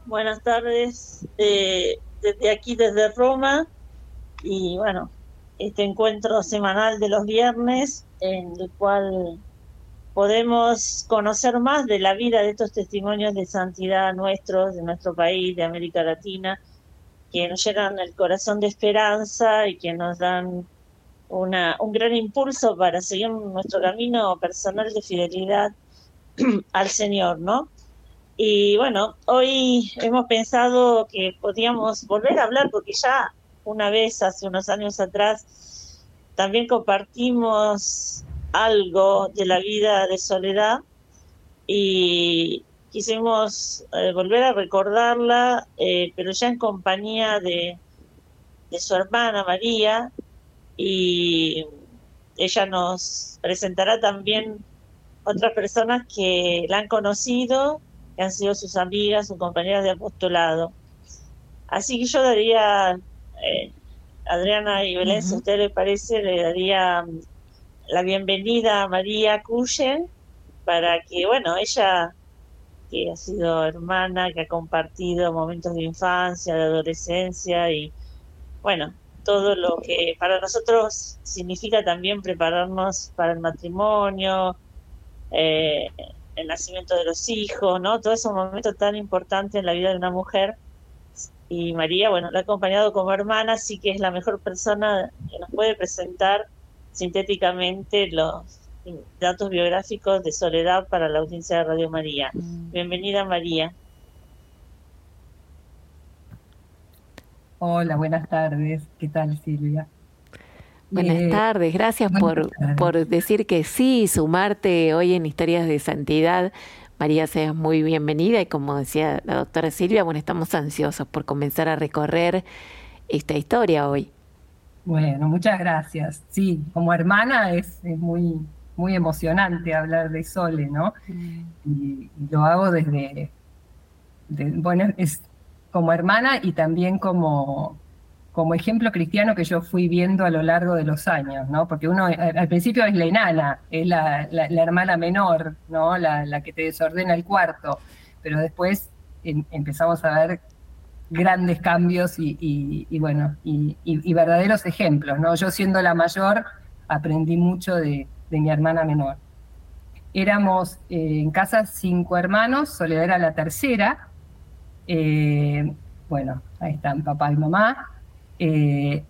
Buenas tardes, desde aquí, desde Roma, y bueno, este encuentro semanal de los viernes en el cual podemos conocer más de la vida de estos testimonios de santidad nuestros, de nuestro país, de América Latina, que nos llenan el corazón de esperanza y que nos dan un gran impulso para seguir nuestro camino personal de fidelidad al Señor, ¿no? Y bueno, hoy hemos pensado que podíamos volver a hablar porque ya una vez, hace unos años atrás, también compartimos algo de la vida de Soledad y quisimos volver a recordarla, pero ya en compañía de su hermana María, y ella nos presentará también otras personas que la han conocido, que han sido sus amigas, sus compañeras de apostolado. Así que yo daría, Adriana y Belén, si a Ujú. usted le parece, le daría la bienvenida a María Cuyen para que, bueno, ella que ha sido hermana, que ha compartido momentos de infancia, de adolescencia y, bueno, todo lo que para nosotros significa también prepararnos para el matrimonio, eh, el nacimiento de los hijos, ¿no? Todo esos momentos tan importantes en la vida de una mujer. Y María, bueno, la ha acompañado como hermana, así que es la mejor persona que nos puede presentar sintéticamente los datos biográficos de Soledad para la audiencia de Radio María. Bienvenida, María. Hola, buenas tardes. ¿Qué tal, Silvia? Buenas Eh, tardes, gracias Buenas tardes. por decir que sí, sumarte hoy en Historias de Santidad. María, seas muy bienvenida y como decía la doctora Silvia, bueno, estamos ansiosos por comenzar a recorrer esta historia hoy. Bueno, muchas gracias. Sí, como hermana es muy emocionante hablar de Sole, ¿no? Y lo hago bueno, es como hermana y también como ejemplo cristiano que yo fui viendo a lo largo de los años, ¿no? Porque uno al principio es la enana, es la hermana menor, ¿no? La que te desordena el cuarto, pero después empezamos a ver grandes cambios y verdaderos ejemplos, ¿no? Yo siendo la mayor aprendí mucho de mi hermana menor. Éramos en casa 5 hermanos, Soledad era la tercera. eh, bueno, ahí están papá y mamá. Eh,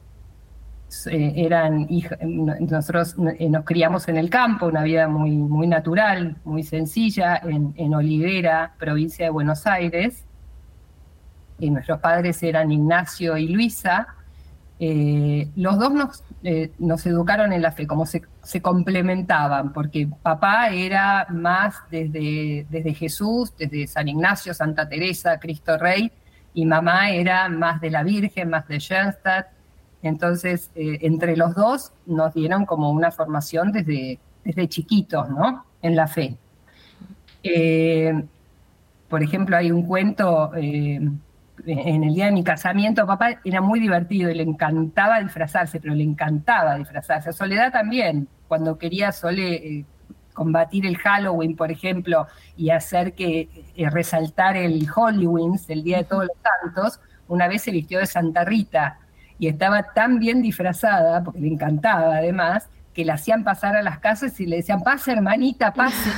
Nosotros nos criamos en el campo, una vida muy natural, muy sencilla, en Olivera, provincia de Buenos Aires. Y nuestros padres eran Ignacio y Luisa. Los dos nos educaron en la fe, como se complementaban, porque papá era más desde Jesús, desde San Ignacio, Santa Teresa, Cristo Rey, y mamá era más de la Virgen, más de Schoenstatt. Entonces, entre los dos nos dieron como una formación desde chiquitos, ¿no? En la fe. Eh, por ejemplo, hay un cuento, en el día de mi casamiento, papá era muy divertido y le encantaba disfrazarse, pero le encantaba disfrazarse. Soledad también, cuando quería combatir el Halloween, por ejemplo, y hacer que resaltar el Halloween, el Día de Todos los Santos, una vez se vistió de Santa Rita y estaba tan bien disfrazada, porque le encantaba además, que la hacían pasar a las casas y le decían, pase hermanita, pase.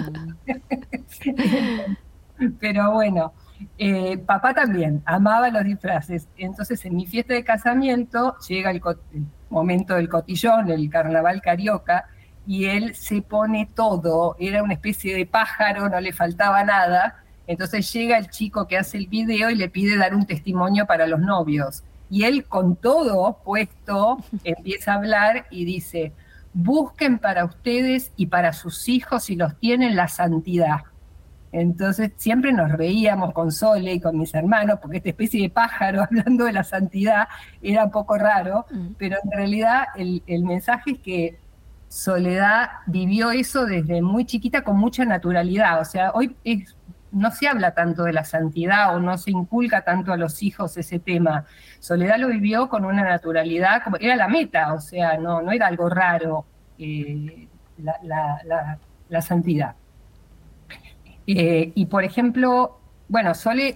Pero bueno, papá también amaba los disfraces. Entonces, en mi fiesta de casamiento llega el momento del cotillón, el carnaval carioca, y él se pone todo. Era una especie de pájaro, no le faltaba nada. Entonces llega el chico que hace el video y le pide dar un testimonio para los novios. Y él, con todo puesto, empieza a hablar y dice: busquen para ustedes y para sus hijos, si los tienen, la santidad. Entonces siempre nos reíamos con Sole y con mis hermanos, porque esta especie de pájaro hablando de la santidad era un poco raro, pero en realidad el mensaje es que Soledad vivió eso desde muy chiquita con mucha naturalidad. O sea, no se habla tanto de la santidad o no se inculca tanto a los hijos ese tema. Soledad lo vivió con una naturalidad, como era la meta, o sea, no era algo raro, la santidad. Y por ejemplo, bueno, Sole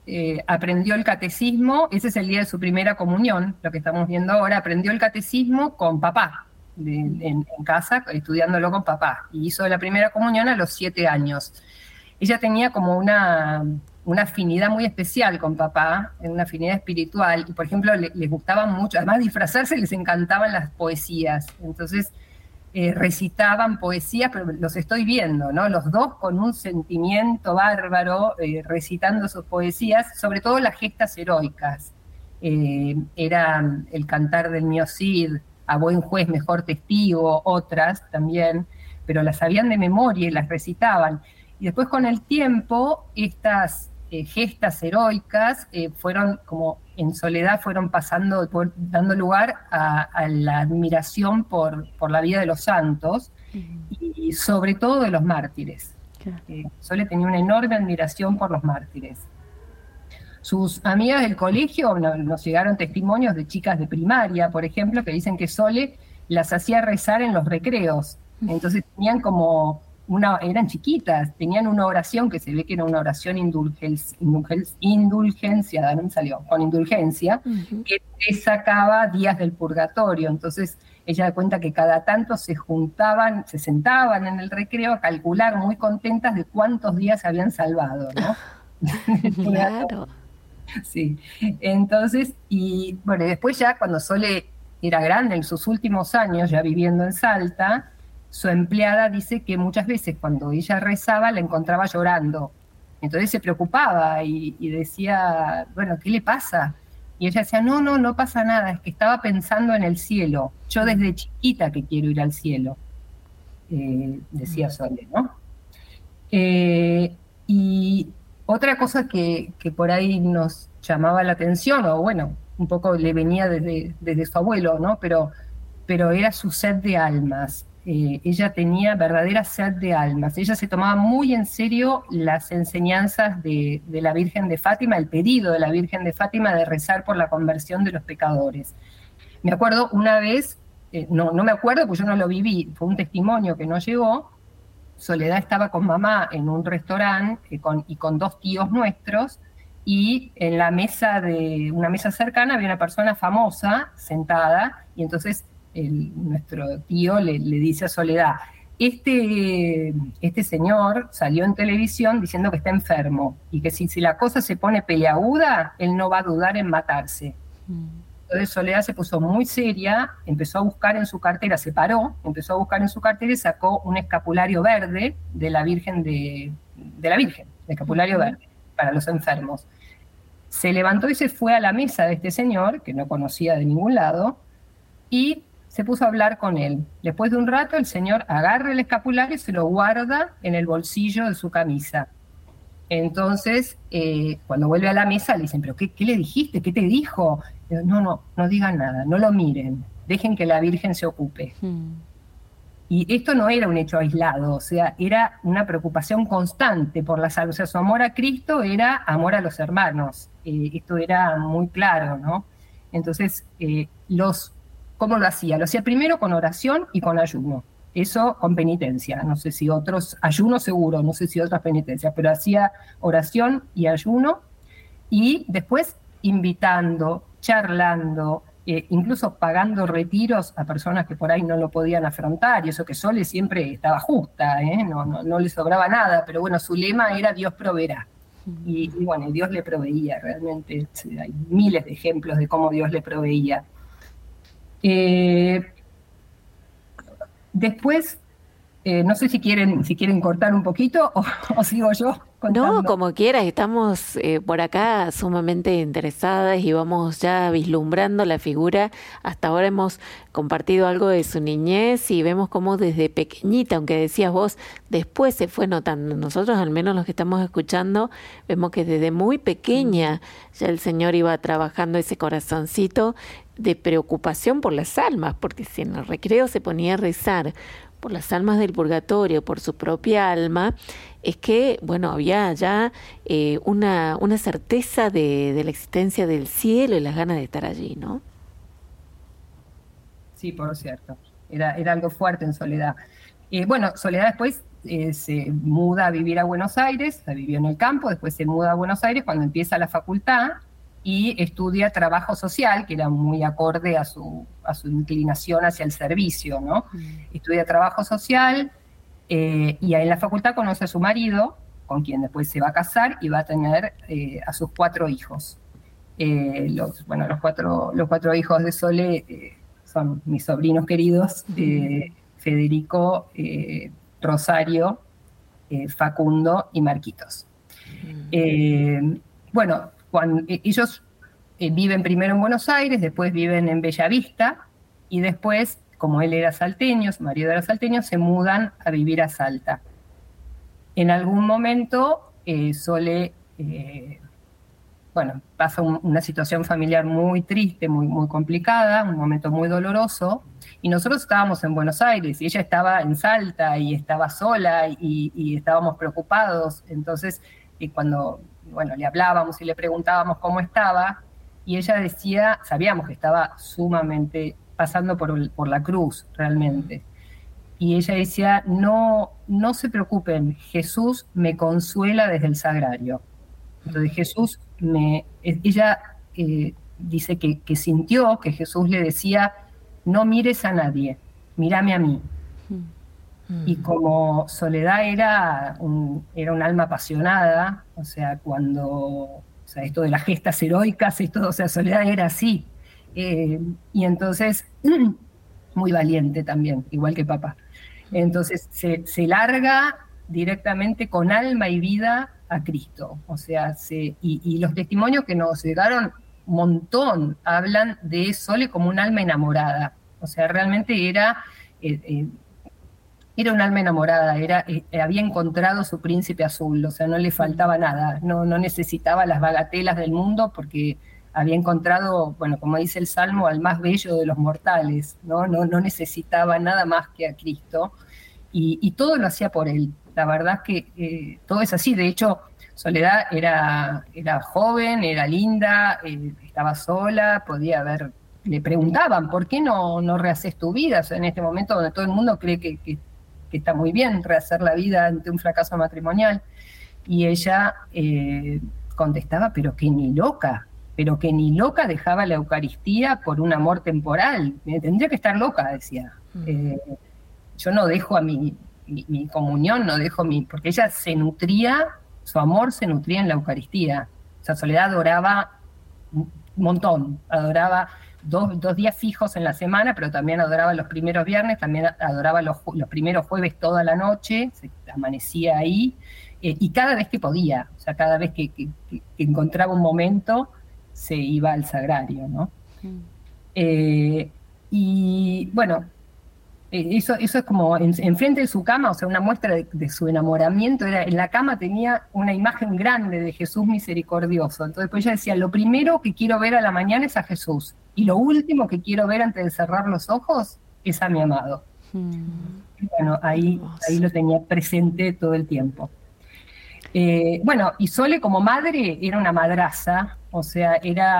aprendió el catecismo. Ese es el día de su primera comunión, lo que estamos viendo ahora. Aprendió el catecismo con papá, en casa, estudiándolo con papá, y hizo la primera comunión a los 7 años. Ella tenía como una afinidad muy especial con papá, una afinidad espiritual, y por ejemplo les gustaba mucho, además de disfrazarse, les encantaban las poesías. Entonces recitaban poesías, pero los estoy viendo, ¿no? Los dos con un sentimiento bárbaro, recitando sus poesías, sobre todo las gestas heroicas. Era el cantar del mío Cid, a buen juez mejor testigo, otras también, pero las sabían de memoria y las recitaban. Y después con el tiempo, estas gestas heroicas fueron como en soledad, fueron pasando, dando lugar a la admiración por la vida de los santos, y sobre todo de los mártires. Sole tenía una enorme admiración por los mártires. Sus amigas del colegio, nos llegaron testimonios de chicas de primaria, por ejemplo, que dicen que Sole las hacía rezar en los recreos. Entonces tenían como eran chiquitas, tenían una oración que se ve que era una oración indulgencia, no me salió, con indulgencia, que les sacaba días del purgatorio. Entonces ella da cuenta que cada tanto se juntaban, se sentaban en el recreo a calcular muy contentas de cuántos días se habían salvado, ¿no? Claro. Sí, entonces, y bueno, después ya cuando Sole era grande, en sus últimos años, ya viviendo en Salta, su empleada dice que muchas veces cuando ella rezaba la encontraba llorando. Entonces se preocupaba y decía, bueno, ¿qué le pasa? Y ella decía, no pasa nada, es que estaba pensando en el cielo. Yo desde chiquita que quiero ir al cielo, decía Sole, ¿no? Y otra cosa que por ahí nos llamaba la atención, o bueno, un poco le venía desde su abuelo, ¿no? Pero era su sed de almas. Ella tenía verdadera sed de almas. Ella se tomaba muy en serio las enseñanzas de la Virgen de Fátima, el pedido de la Virgen de Fátima de rezar por la conversión de los pecadores. Me acuerdo una vez, no me acuerdo porque yo no lo viví, fue un testimonio que no llegó. Soledad estaba con mamá en un restaurante y con 2 tíos nuestros, y en la mesa una mesa cercana había una persona famosa sentada, y entonces nuestro tío le dice a Soledad, este señor salió en televisión diciendo que está enfermo, y que si la cosa se pone peleaguda, él no va a dudar en matarse. Entonces Soledad se puso muy seria, empezó a buscar en su cartera, se paró, empezó a buscar en su cartera y sacó un escapulario verde de la Virgen, de la Virgen, el escapulario verde para los enfermos. Se levantó y se fue a la mesa de este señor, que no conocía de ningún lado, y se puso a hablar con él. Después de un rato, el señor agarra el escapulario y se lo guarda en el bolsillo de su camisa. Entonces, cuando vuelve a la mesa, le dicen, ¿pero qué le dijiste? ¿Qué te dijo? No digan nada, no lo miren, dejen que la Virgen se ocupe. Y esto no era un hecho aislado, o sea, era una preocupación constante por la salud. O sea, su amor a Cristo era amor a los hermanos. Esto era muy claro, ¿no? Entonces, ¿cómo lo hacía? Lo hacía primero con oración y con ayuno. Eso con penitencia, no sé si otros, ayuno seguro, no sé si otras penitencias, pero hacía oración y ayuno, y después invitando, charlando, incluso pagando retiros a personas que por ahí no lo podían afrontar, y eso que Sole siempre estaba justa, no le sobraba nada, pero bueno, su lema era Dios proveerá, y bueno, Dios le proveía realmente. Hay miles de ejemplos de cómo Dios le proveía. Después, no sé si quieren cortar un poquito o sigo yo contando. No, como quieras, estamos por acá sumamente interesadas y vamos ya vislumbrando la figura. Hasta ahora hemos compartido algo de su niñez y vemos cómo desde pequeñita, aunque decías vos, después se fue notando. Nosotros, al menos los que estamos escuchando, vemos que desde muy pequeña ya el Señor iba trabajando ese corazoncito de preocupación por las almas, porque si en el recreo se ponía a rezar por las almas del purgatorio, por su propia alma, es que, bueno, había ya una certeza de la existencia del cielo y las ganas de estar allí, ¿no? Sí, por cierto, era algo fuerte en Soledad. Bueno, Soledad después se muda a vivir a Buenos Aires, vivió en el campo, después se muda a Buenos Aires cuando empieza la facultad y estudia trabajo social, que era muy acorde a su inclinación hacia el servicio, ¿no? Estudia trabajo social y en la facultad conoce a su marido, con quien después se va a casar y va a tener a sus 4 hijos. Los 4 hijos de Sole son mis sobrinos queridos, Federico, Rosario, Facundo y Marquitos. Ellos viven primero en Buenos Aires, después viven en Bellavista, y después, como él era salteño, su marido era salteño, se mudan a vivir a Salta. En algún momento, Sole pasa una situación familiar muy triste, muy, muy complicada, un momento muy doloroso, y nosotros estábamos en Buenos Aires, y ella estaba en Salta, y estaba sola, y estábamos preocupados. Entonces, cuando le hablábamos y le preguntábamos cómo estaba, y ella decía, sabíamos que estaba sumamente pasando por la cruz, realmente. Y ella decía, no se preocupen, Jesús me consuela desde el sagrario. Entonces Jesús, ella dice que sintió que Jesús le decía, no mires a nadie, mírame a mí. Y como Soledad era un alma apasionada, o sea, esto de las gestas heroicas, Soledad era así. Y entonces, muy valiente también, igual que papá. Entonces se larga directamente con alma y vida a Cristo. O sea, y los testimonios que nos llegaron un montón hablan de Sole como un alma enamorada. O sea, realmente era un alma enamorada, había encontrado su príncipe azul, o sea, no le faltaba nada, no necesitaba las bagatelas del mundo porque había encontrado, como dice el Salmo, al más bello de los mortales, no necesitaba nada más que a Cristo, y todo lo hacía por él. La verdad que todo es así. De hecho, Soledad era joven, era linda, estaba sola, le preguntaban, ¿por qué no rehaces tu vida? O sea, en este momento donde todo el mundo cree que está muy bien rehacer la vida ante un fracaso matrimonial, y ella contestaba, pero que ni loca dejaba la Eucaristía por un amor temporal, tendría que estar loca, decía. Yo no dejo a mi comunión, porque ella su amor se nutría en la Eucaristía. O sea, Soledad adoraba un montón, adoraba dos días fijos en la semana, pero también adoraba los primeros viernes, también adoraba los primeros jueves toda la noche, se amanecía ahí, y cada vez que podía, o sea, cada vez que encontraba un momento, se iba al sagrario, ¿no? Y bueno, eso es como enfrente de su cama, o sea, una muestra de su enamoramiento. En la cama tenía una imagen grande de Jesús misericordioso. Entonces pues ella decía, lo primero que quiero ver a la mañana es a Jesús, y lo último que quiero ver antes de cerrar los ojos es a mi amado. Y bueno, ahí lo tenía presente todo el tiempo. Y Sole como madre era una madraza, o sea,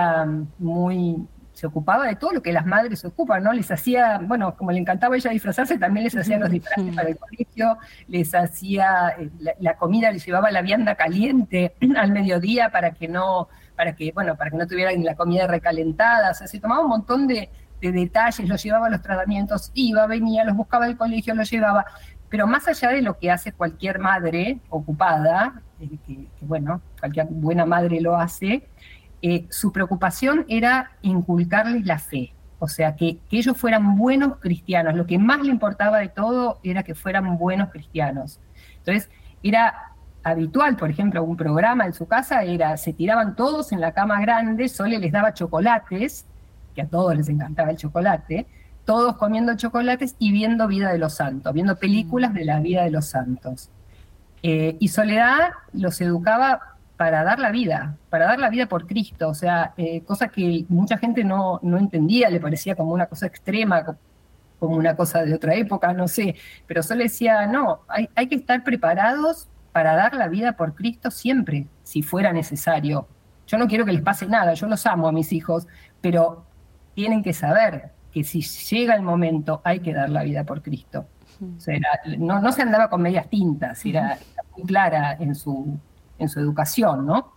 se ocupaba de todo lo que las madres se ocupan, ¿no? Les hacía, como le encantaba a ella disfrazarse, también les hacía los disfraces para el colegio, les hacía la comida, les llevaba la vianda caliente al mediodía para que no tuvieran la comida recalentada. O sea, se tomaba un montón de detalles, los llevaba a los tratamientos, iba, venía, los buscaba del colegio, los llevaba. Pero más allá de lo que hace cualquier madre ocupada, cualquier buena madre lo hace, su preocupación era inculcarles la fe, o sea, que ellos fueran buenos cristianos. Lo que más le importaba de todo era que fueran buenos cristianos. Entonces, era habitual, por ejemplo, un programa en su casa se tiraban todos en la cama grande, Sole les daba chocolates, que a todos les encantaba el chocolate, todos comiendo chocolates y viendo Vida de los Santos, viendo películas de la vida de los santos. Y Soledad los educaba para dar la vida por Cristo, o sea, cosa que mucha gente no entendía, le parecía como una cosa extrema, como una cosa de otra época, no sé, pero Sol decía, no, hay que estar preparados para dar la vida por Cristo siempre, si fuera necesario. Yo no quiero que les pase nada, yo los amo a mis hijos, pero tienen que saber que si llega el momento hay que dar la vida por Cristo. O sea, no se andaba con medias tintas, era muy clara en su educación, ¿no?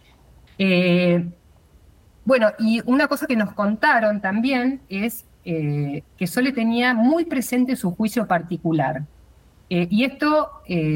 Bueno, y una cosa que nos contaron también es que Sole tenía muy presente su juicio particular. Y esto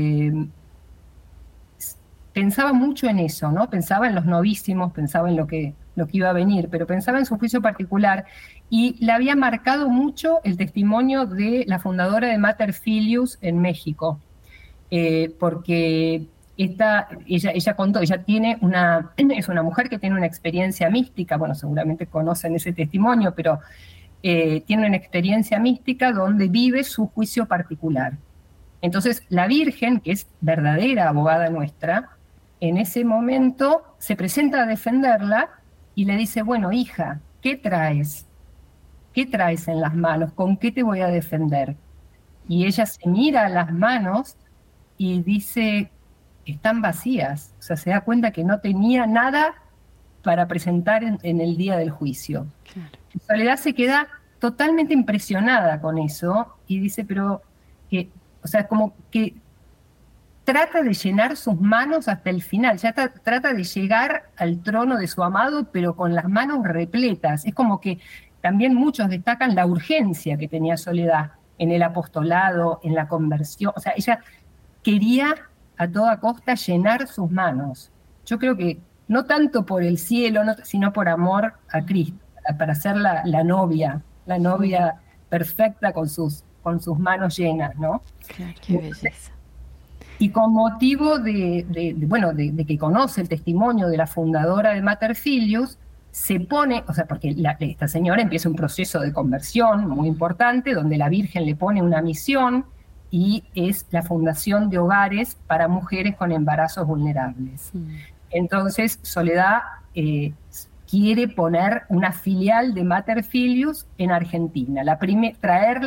pensaba mucho en eso, ¿no? Pensaba en los novísimos, pensaba en lo que iba a venir, pero pensaba en su juicio particular y le había marcado mucho el testimonio de la fundadora de Mater Filius en México, porque ella contó, ella es una mujer que tiene una experiencia mística, bueno, seguramente conocen ese testimonio, pero tiene una experiencia mística donde vive su juicio particular. Entonces, la Virgen, que es verdadera abogada nuestra, en ese momento se presenta a defenderla y le dice, bueno, hija, ¿qué traes? ¿Qué traes en las manos? ¿Con qué te voy a defender? Y ella se mira a las manos y dice, están vacías. O sea, se da cuenta que no tenía nada para presentar en el día del juicio. Claro. Soledad se queda totalmente impresionada con eso y dice, pero, o sea, como que trata de llenar sus manos hasta el final, ya trata de llegar al trono de su amado, pero con las manos repletas. Es como que también muchos destacan la urgencia que tenía Soledad en el apostolado, en la conversión. O sea, ella quería a toda costa llenar sus manos. Yo creo que no tanto por el cielo, sino por amor a Cristo, para ser la novia perfecta con sus manos llenas, ¿no? Claro, qué belleza. Y con motivo de que conoce el testimonio de la fundadora de Mater Filius, se pone, o sea, porque esta señora empieza un proceso de conversión muy importante, donde la Virgen le pone una misión, y es la fundación de hogares para mujeres con embarazos vulnerables. Entonces, Soledad quiere poner una filial de Mater Filius en Argentina, traer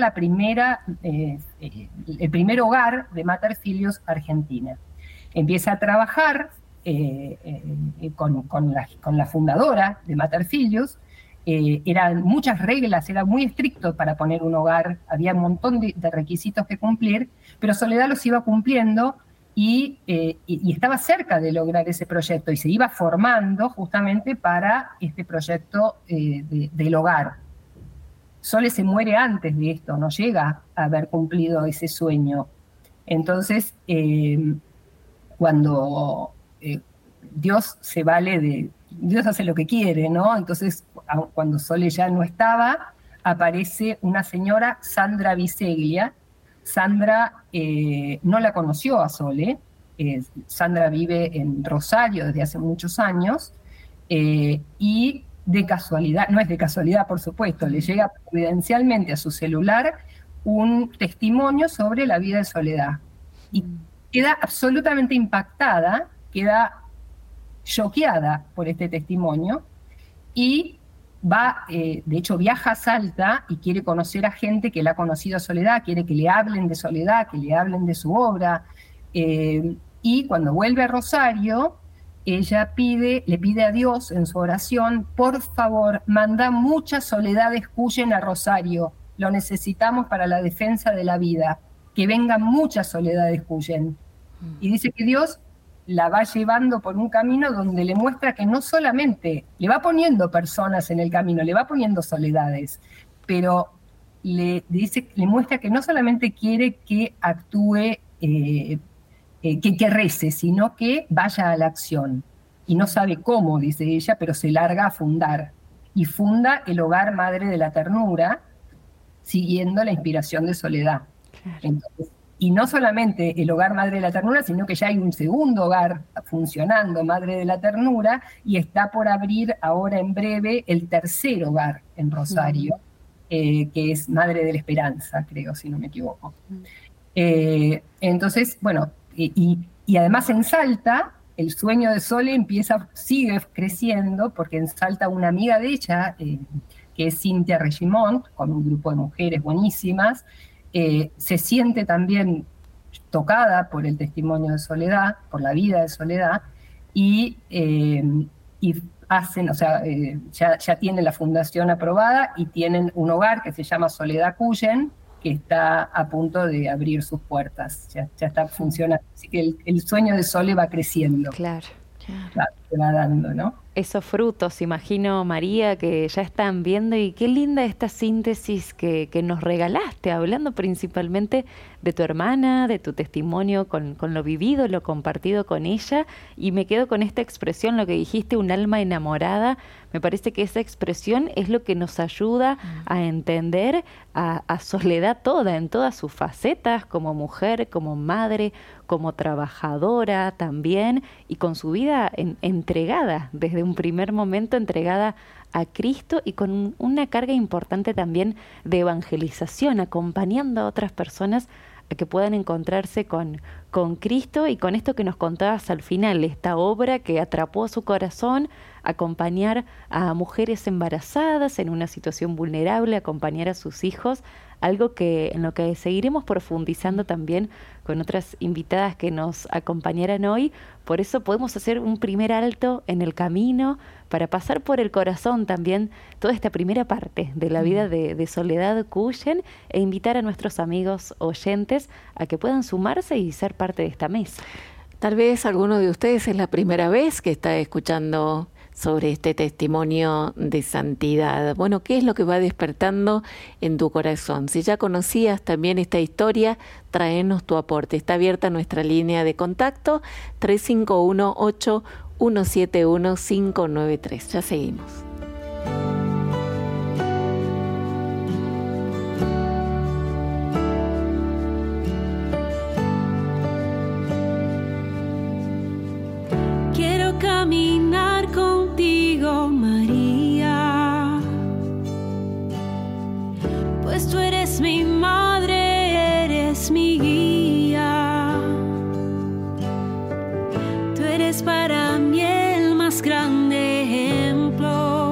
el primer hogar de Mater Filius Argentina. Empieza a trabajar con la fundadora de Mater Filius. Eran muchas reglas, era muy estricto para poner un hogar, había un montón de requisitos que cumplir, pero Soledad los iba cumpliendo y estaba cerca de lograr ese proyecto y se iba formando justamente para este proyecto del hogar. Sole se muere antes de esto, no llega a haber cumplido ese sueño. Entonces, cuando Dios se vale Dios hace lo que quiere, ¿no? Entonces, cuando Sole ya no estaba, aparece una señora, Sandra Biseglia. Sandra no la conoció a Sole. Sandra vive en Rosario desde hace muchos años, y de casualidad, no es de casualidad por supuesto, le llega providencialmente a su celular un testimonio sobre la vida de Soledad. Y queda absolutamente impactada, queda choqueada por este testimonio y de hecho viaja a Salta y quiere conocer a gente que la ha conocido a Soledad, quiere que le hablen de Soledad, que le hablen de su obra, y cuando vuelve a Rosario, ella le pide a Dios en su oración, por favor, manda muchas Soledades Cuyen a Rosario, lo necesitamos para la defensa de la vida, que vengan muchas Soledades Cuyen. Y dice que Dios la va llevando por un camino donde le muestra que no solamente le va poniendo personas en el camino, le va poniendo soledades, pero le muestra que no solamente quiere que actúe, que rece, sino que vaya a la acción. Y no sabe cómo, dice ella, pero se larga a fundar. Y funda el Hogar Madre de la Ternura, siguiendo la inspiración de Soledad. Claro. Entonces, y no solamente el Hogar Madre de la Ternura, sino que ya hay un segundo hogar funcionando, Madre de la Ternura, y está por abrir ahora en breve el tercer hogar en Rosario, que es Madre de la Esperanza, creo, si no me equivoco. Entonces, bueno, y además en Salta, el sueño de Sole sigue creciendo, porque en Salta una amiga de ella, que es Cintia Regimont, con un grupo de mujeres buenísimas, se siente también tocada por el testimonio de Soledad, por la vida de Soledad, y hacen, o sea, ya tienen la fundación aprobada y tienen un hogar que se llama Soledad Cuyen, que está a punto de abrir sus puertas, ya está funcionando. Así que el sueño de Sole va creciendo. Claro. Se va dando, ¿no? Esos frutos, imagino, María, que ya están viendo, y qué linda esta síntesis que nos regalaste, hablando principalmente de tu hermana, de tu testimonio con lo vivido, lo compartido con ella, y me quedo con esta expresión, lo que dijiste, un alma enamorada. Me parece que esa expresión es lo que nos ayuda a entender a Soledad toda, en todas sus facetas, como mujer, como madre, como trabajadora también, y con su vida entregada, desde un primer momento entregada a Cristo, y con una carga importante también de evangelización, acompañando a otras personas a que puedan encontrarse con Cristo, y con esto que nos contabas al final, esta obra que atrapó su corazón, acompañar a mujeres embarazadas en una situación vulnerable, acompañar a sus hijos, algo en lo que seguiremos profundizando también con otras invitadas que nos acompañarán hoy. Por eso podemos hacer un primer alto en el camino para pasar por el corazón también toda esta primera parte de la vida de Soledad Cuyen, e invitar a nuestros amigos oyentes a que puedan sumarse y ser parte de esta mesa. Tal vez alguno de ustedes es la primera vez que está escuchando sobre este testimonio de santidad. Bueno, ¿qué es lo que va despertando en tu corazón? Si ya conocías también esta historia, tráenos tu aporte. Está abierta nuestra línea de contacto 3518-171-593. Ya seguimos. Quiero caminar contigo, María, pues tú eres mi madre, eres mi guía. Tú eres para mí el más grande ejemplo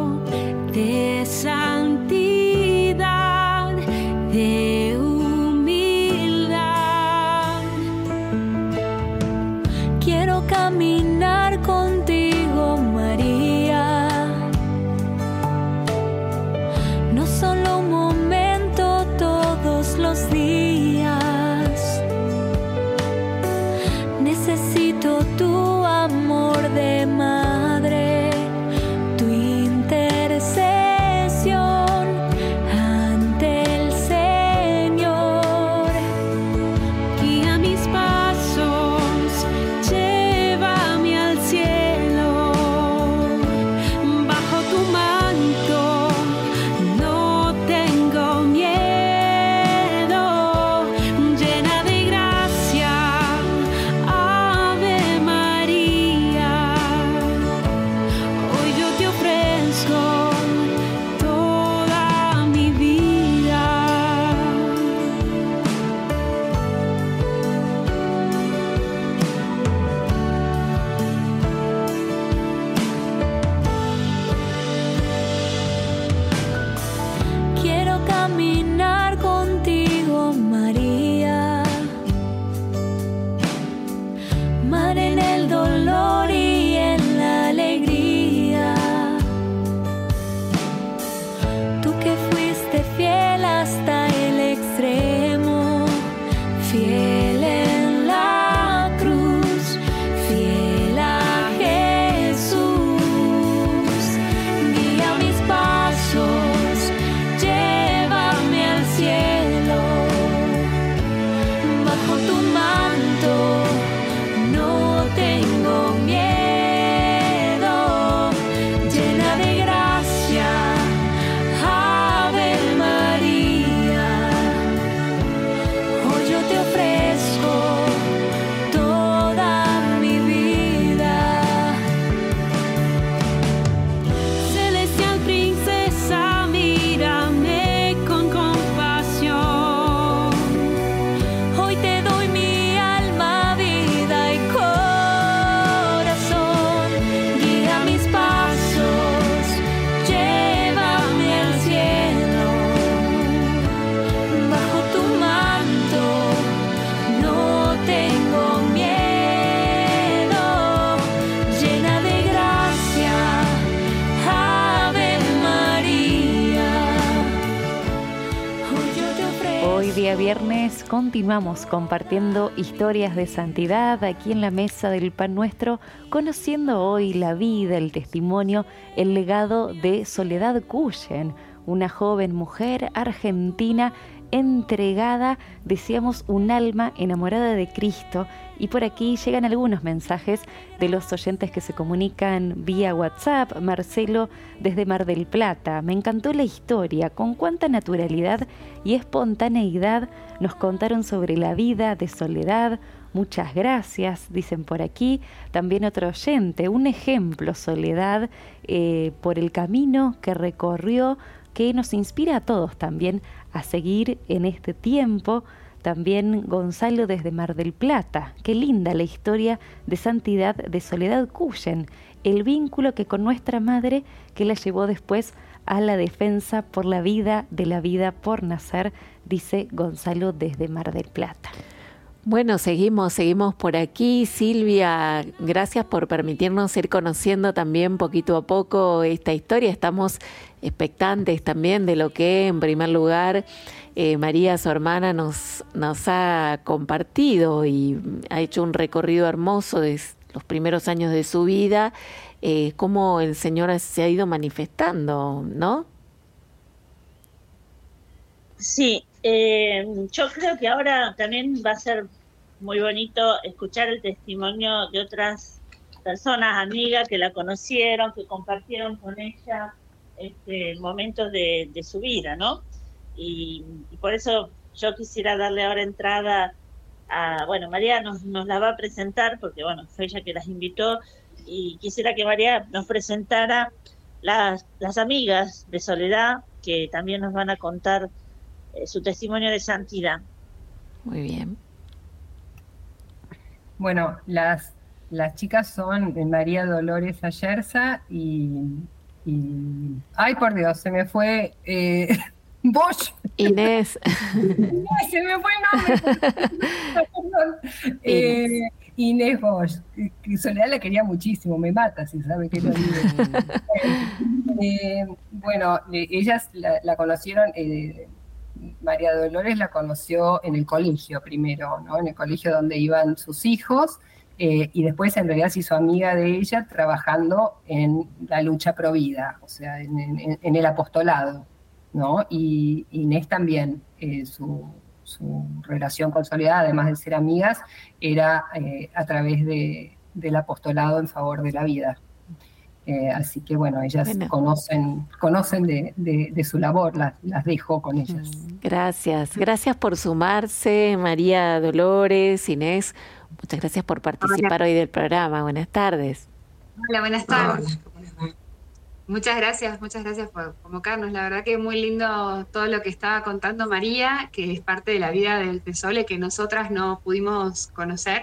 viernes continuamos compartiendo historias de santidad aquí en la Mesa del Pan Nuestro, conociendo hoy la vida, el testimonio, el legado de Soledad Cuyen, una joven mujer argentina entregada, decíamos, un alma enamorada de Cristo. Y por aquí llegan algunos mensajes de los oyentes que se comunican vía WhatsApp. Marcelo, desde Mar del Plata: me encantó la historia, con cuánta naturalidad y espontaneidad nos contaron sobre la vida de Soledad. Muchas gracias, dicen por aquí. También otro oyente: un ejemplo, Soledad, por el camino que recorrió, que nos inspira a todos también a seguir en este tiempo. También Gonzalo, desde Mar del Plata: qué linda la historia de santidad de Soledad Cuyen, el vínculo que con nuestra madre, que la llevó después a la defensa por la vida, de la vida por nacer, dice Gonzalo desde Mar del Plata. Bueno, seguimos por aquí. Silvia, gracias por permitirnos ir conociendo también poquito a poco esta historia. Estamos expectantes también de lo que, en primer lugar, María, su hermana, nos ha compartido y ha hecho un recorrido hermoso de los primeros años de su vida, cómo el Señor se ha ido manifestando, ¿no? Sí, yo creo que ahora también va a ser muy bonito escuchar el testimonio de otras personas, amigas que la conocieron, que compartieron con ella momentos de su vida, ¿no? Y por eso yo quisiera darle ahora entrada a, bueno, María nos la va a presentar, porque bueno, fue ella que las invitó, y quisiera que María nos presentara las amigas de Soledad, que también nos van a contar su testimonio de santidad. Muy bien. Bueno, las chicas son María Dolores Ayerza y ay, por Dios, se me fue Bosch. Inés. Se me fue el nombre. Inés Bosch. Soledad la quería muchísimo, me mata si sabe que lo digo. Bueno, ellas la conocieron, María Dolores la conoció en el colegio primero, ¿no? En el colegio donde iban sus hijos, y después en realidad se hizo amiga de ella trabajando en la lucha pro vida, o sea, en el apostolado, ¿no? Y Inés también, su relación con Soledad, además de ser amigas, era a través del apostolado en favor de la vida. Así que bueno, ellas conocen de su labor, las dejo con ellas. Gracias por sumarse, María Dolores, Inés. Muchas gracias por participar hoy del programa. Buenas tardes. Hola, buenas tardes. Muchas gracias por convocarnos. La verdad que es muy lindo todo lo que estaba contando María, que es parte de la vida de Sole, que nosotras no pudimos conocer.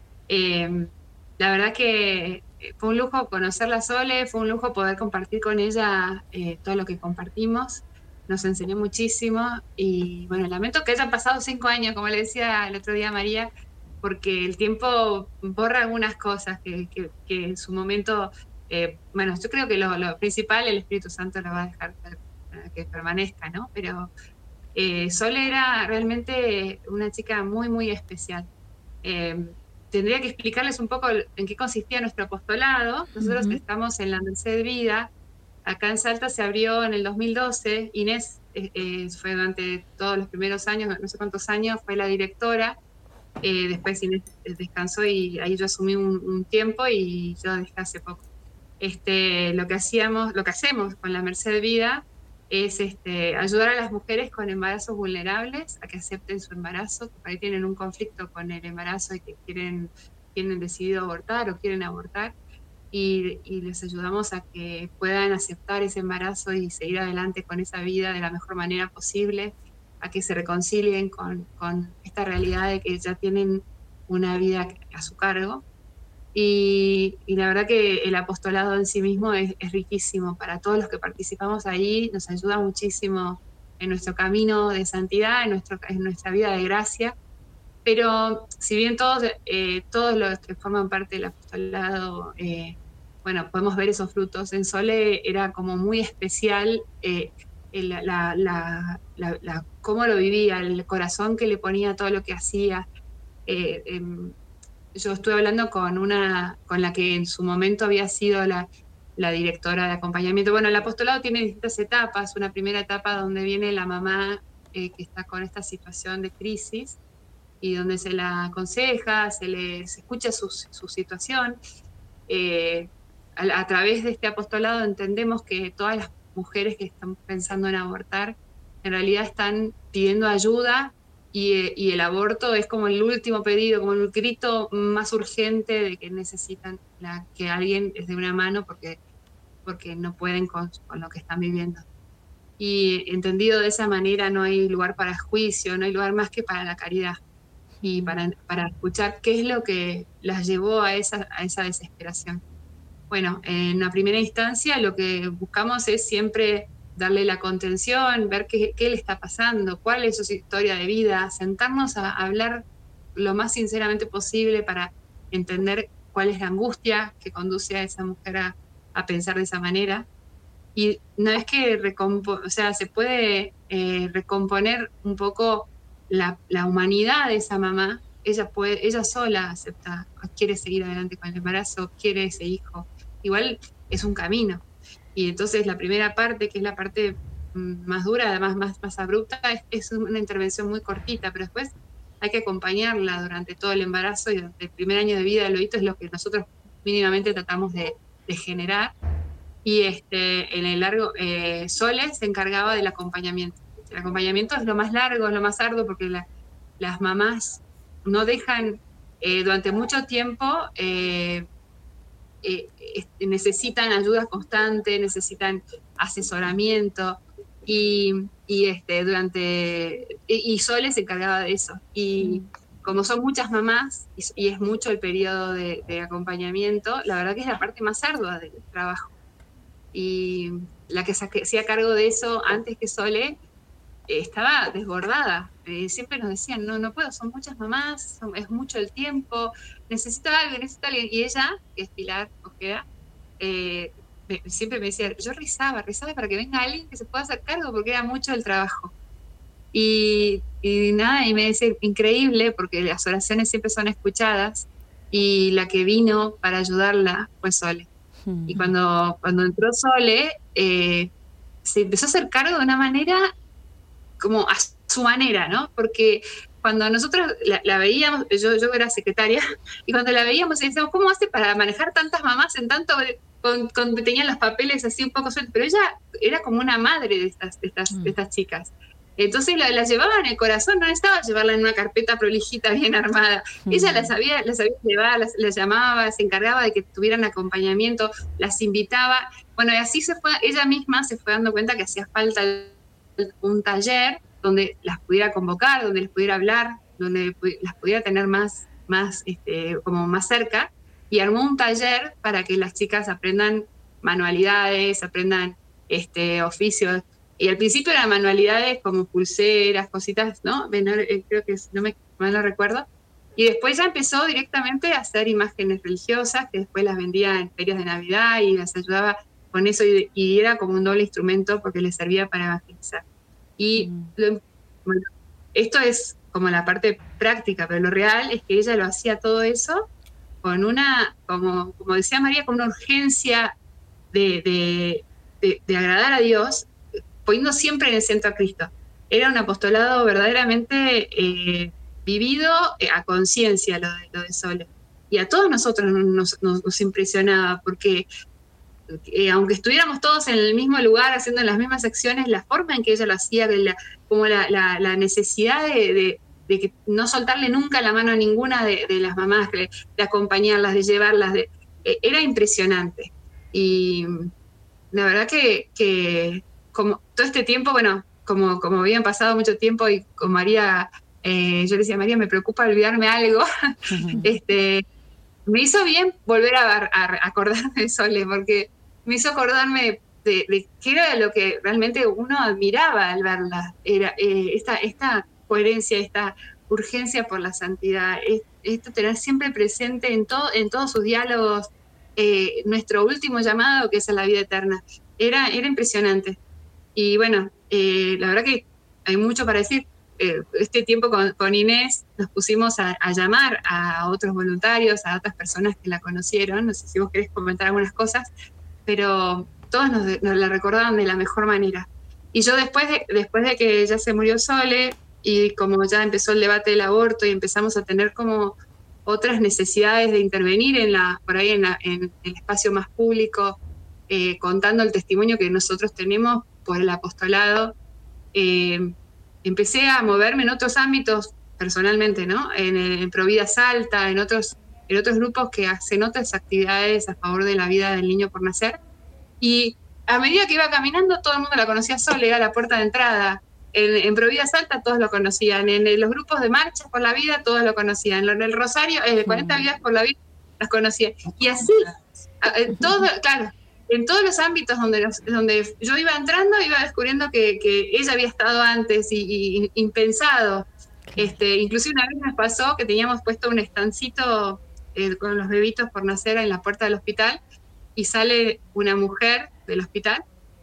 La verdad que fue un lujo conocerla a Sole, fue un lujo poder compartir con ella todo lo que compartimos. Nos enseñó muchísimo y bueno, lamento que hayan pasado 5 años, como le decía el otro día a María, porque el tiempo borra algunas cosas que en su momento, bueno, yo creo que lo principal el Espíritu Santo lo va a dejar para que permanezca, ¿no? Pero Sole era realmente una chica muy, muy especial. Tendría que explicarles un poco en qué consistía nuestro apostolado. Nosotros estamos en la Merced Vida. Acá en Salta se abrió en el 2012. Inés fue durante todos los primeros años, no sé cuántos años, fue la directora. Después Inés descansó y ahí yo asumí un tiempo y yo dejé hace poco. Lo que hacemos con la Merced Vida es ayudar a las mujeres con embarazos vulnerables a que acepten su embarazo, que por ahí tienen un conflicto con el embarazo y que tienen decidido abortar o quieren abortar, y les ayudamos a que puedan aceptar ese embarazo y seguir adelante con esa vida de la mejor manera posible, a que se reconcilien con esta realidad de que ya tienen una vida a su cargo. Y la verdad que el apostolado en sí mismo es riquísimo. Para todos los que participamos ahí, nos ayuda muchísimo en nuestro camino de santidad, en nuestra vida de gracia. Pero si bien todos los que forman parte del apostolado, bueno, podemos ver esos frutos, en Sole era como muy especial cómo lo vivía, el corazón que le ponía a todo lo que hacía. Yo estuve hablando con la que en su momento había sido la directora de acompañamiento. Bueno, el apostolado tiene distintas etapas. Una primera etapa donde viene la mamá que está con esta situación de crisis y donde se la aconseja, se escucha su situación. A través de este apostolado entendemos que todas las mujeres que están pensando en abortar en realidad están pidiendo ayuda y el aborto es como el último pedido, como el grito más urgente de que necesitan que alguien les dé una mano porque no pueden con lo que están viviendo. Y entendido de esa manera no hay lugar para juicio, no hay lugar más que para la caridad y para escuchar qué es lo que las llevó a esa desesperación. Bueno, en la primera instancia lo que buscamos es siempre darle la contención, ver qué le está pasando, cuál es su historia de vida, sentarnos a hablar lo más sinceramente posible para entender cuál es la angustia que conduce a esa mujer a pensar de esa manera. Y una vez que se puede recomponer un poco la humanidad de esa mamá, ella sola acepta, quiere seguir adelante con el embarazo, quiere ese hijo. Igual es un camino. Y entonces la primera parte, que es la parte más dura, además más abrupta, es una intervención muy cortita, pero después hay que acompañarla durante todo el embarazo y durante el primer año de vida del bebito es lo que nosotros mínimamente tratamos de generar. Y en el largo, Sole se encargaba del acompañamiento. El acompañamiento es lo más largo, es lo más arduo, porque las mamás no dejan durante mucho tiempo, necesitan ayuda constante, necesitan asesoramiento, y Sole se encargaba de eso. Y como son muchas mamás, y es mucho el periodo de acompañamiento, la verdad que es la parte más ardua del trabajo. Y la que se hacía cargo de eso antes que Sole estaba desbordada. Siempre nos decían, no puedo, son muchas mamás, es mucho el tiempo, necesito a alguien. Y ella, que es Pilar Ojeda, siempre me decía, yo rezaba para que venga alguien que se pueda hacer cargo porque era mucho el trabajo. Y me decía, increíble, porque las oraciones siempre son escuchadas, y la que vino para ayudarla fue Sole. Y cuando entró Sole, se empezó a hacer cargo de una manera como a su manera, ¿no? Porque cuando nosotros la veíamos, yo era secretaria, y cuando la veíamos decíamos, ¿cómo hace para manejar tantas mamás en tanto, cuando tenían los papeles así un poco sueltos? Pero ella era como una madre de estas chicas. Entonces la llevaba en el corazón, no necesitaba llevarla en una carpeta prolijita bien armada. Ella las sabía llevar, las llamaba, se encargaba de que tuvieran acompañamiento, las invitaba. Bueno, y así ella misma se fue dando cuenta que hacía falta un taller donde las pudiera convocar, donde les pudiera hablar, donde las pudiera tener más como más cerca, y armó un taller para que las chicas aprendan manualidades, aprendan oficios. Y al principio eran manualidades como pulseras, cositas, ¿no? Creo que no me lo recuerdo. Y después ya empezó directamente a hacer imágenes religiosas, que después las vendía en ferias de Navidad y las ayudaba con eso, y era como un doble instrumento porque les servía para evangelizar. Y esto es como la parte práctica, pero lo real es que ella lo hacía todo eso con como decía María, con una urgencia de agradar a Dios, poniendo siempre en el centro a Cristo. Era un apostolado verdaderamente vivido a conciencia lo de Sole. Y a todos nosotros nos impresionaba, porque aunque estuviéramos todos en el mismo lugar, haciendo las mismas acciones, la forma en que ella lo hacía, como la necesidad de que no soltarle nunca la mano a ninguna de las mamás, de acompañarlas, de llevarlas, era impresionante. Y la verdad que como todo este tiempo, bueno, como habían pasado mucho tiempo, y con María, yo le decía a María, me preocupa olvidarme algo, me hizo bien volver a acordarme de Sole, porque me hizo acordarme de qué era lo que realmente uno admiraba al verla. Era esta coherencia, esta urgencia por la santidad, esto tener siempre presente en todos sus diálogos nuestro último llamado, que es a la vida eterna. Era impresionante. Y bueno, La verdad que hay mucho para decir. Este tiempo con Inés nos pusimos a llamar a otros voluntarios, a otras personas que la conocieron. No sé si vos querés comentar algunas cosas, pero todos nos la recordaban de la mejor manera. Y yo después de que ya se murió Sole, y como ya empezó el debate del aborto y empezamos a tener como otras necesidades de intervenir por ahí en el espacio más público, contando el testimonio que nosotros tenemos por el apostolado, empecé a moverme en otros ámbitos personalmente, ¿no? En Provida Salta, en otros grupos que hacen otras actividades a favor de la vida del niño por nacer. Y a medida que iba caminando, todo el mundo la conocía Sole, era la puerta de entrada. En Provida Salta todos lo conocían, en los grupos de Marcha por la Vida todos lo conocían, en el Rosario, 40 Vidas por la Vida las conocían. Y así, todo, claro, en todos los ámbitos donde yo iba entrando, iba descubriendo que ella había estado antes y impensado. Inclusive una vez nos pasó que teníamos puesto un estancito con los bebitos por nacer en la puerta del hospital, y sale una mujer del hospital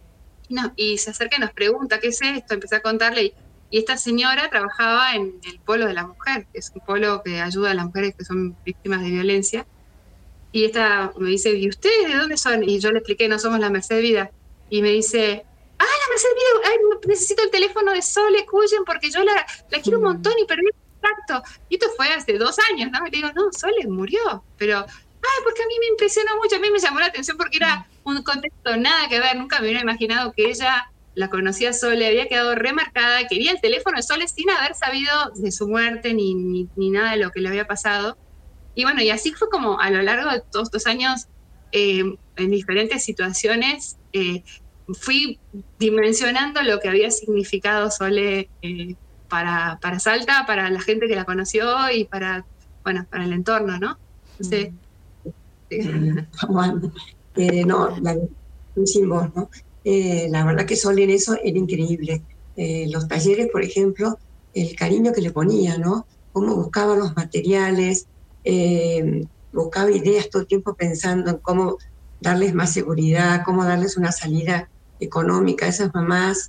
y se acerca y nos pregunta, ¿qué es esto? Empecé a contarle, y esta señora trabajaba en el Polo de la Mujer, que es un polo que ayuda a las mujeres que son víctimas de violencia. Y esta me dice, ¿y ustedes de dónde son? Y yo le expliqué, no somos la Merced Vida. Y me dice, la Merced Vida, necesito el teléfono de Sole Cuyen porque yo la quiero un montón y perdí el contacto. Y esto fue hace 2 años, ¿no? Y le digo, no, Sole murió. Pero, porque a mí me impresionó mucho, a mí me llamó la atención porque era un contexto nada que ver. Nunca me hubiera imaginado que ella la conocía a Sole, había quedado remarcada, quería el teléfono de Sole sin haber sabido de su muerte ni nada de lo que le había pasado. Y bueno, y así fue como a lo largo de todos estos años, en diferentes situaciones, fui dimensionando lo que había significado Sole para Salta, para la gente que la conoció y para el entorno, ¿no? Entonces, Bueno, sin vos, ¿no? La verdad que Sole en eso era increíble. Los talleres, por ejemplo, el cariño que le ponía, ¿no? Cómo buscaba los materiales, buscaba ideas todo el tiempo pensando en cómo darles más seguridad, cómo darles una salida económica a esas mamás.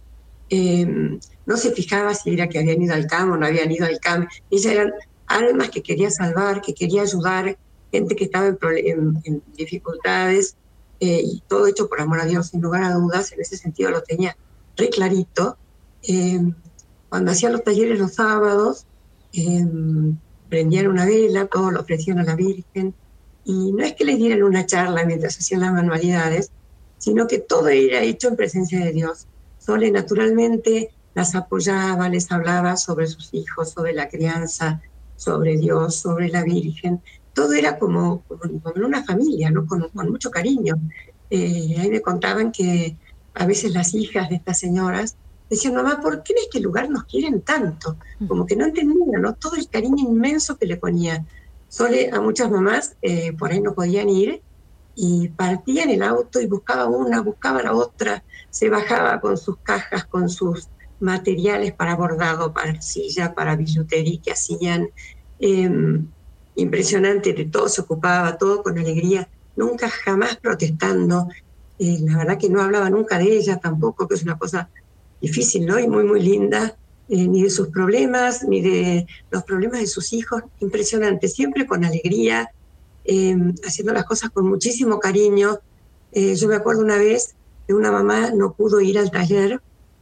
No se fijaba si era que habían ido al CAM o no habían ido al CAM. Ellas eran almas que quería salvar, que quería ayudar, gente que estaba en dificultades, y todo hecho por amor a Dios, sin lugar a dudas. En ese sentido lo tenía re clarito. Cuando hacían los talleres los sábados, prendían una vela, todos lo ofrecían a la Virgen, y no es que les dieran una charla mientras hacían las manualidades, sino que todo era hecho en presencia de Dios. Sole naturalmente las apoyaba, les hablaba sobre sus hijos, sobre la crianza, sobre Dios, sobre la Virgen. Todo era como una familia, ¿no? Con mucho cariño. Ahí me contaban que a veces las hijas de estas señoras decían, mamá, ¿por qué en este lugar nos quieren tanto? Como que no entendían, ¿no? Todo el cariño inmenso que le ponía Sole a muchas mamás. Por ahí no podían ir, y partía en el auto y buscaba una, buscaba la otra, se bajaba con sus cajas, con sus materiales para bordado, para arcilla, para billutería que hacían. Impresionante, de todo se ocupaba, todo con alegría, nunca jamás protestando. La verdad que no hablaba nunca de ella tampoco, que es una cosa difícil, ¿no? Y muy, muy linda, ni de sus problemas, ni de los problemas de sus hijos. Impresionante, siempre con alegría, haciendo las cosas con muchísimo cariño. Yo me acuerdo una vez que una mamá no pudo ir al taller,